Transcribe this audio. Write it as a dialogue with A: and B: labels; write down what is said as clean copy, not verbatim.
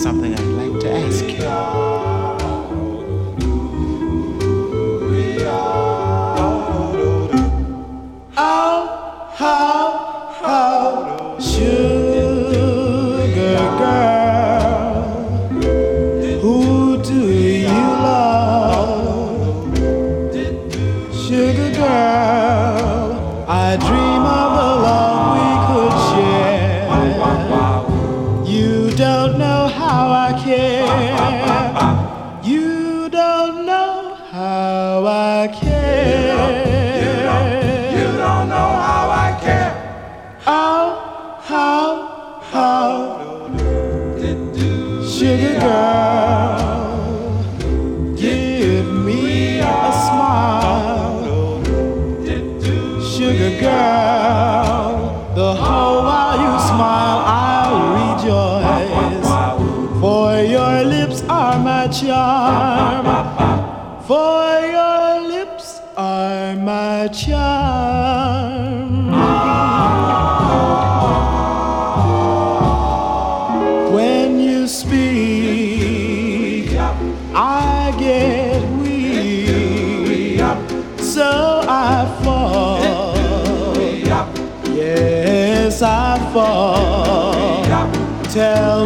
A: something I'd like to ask you. How, sugar girl, who do you love? Sugar girl, I dream of the love we could share. You don't know how I care. You don't know how I care.
B: You don't know how I care.
A: How, sugar girl, give me a smile. Sugar girl, the whole while you smile I'll rejoice. For your lips are my charm. For your lips are my charm. When you speak, I get weak, so I fall. Yes, I fall. Tell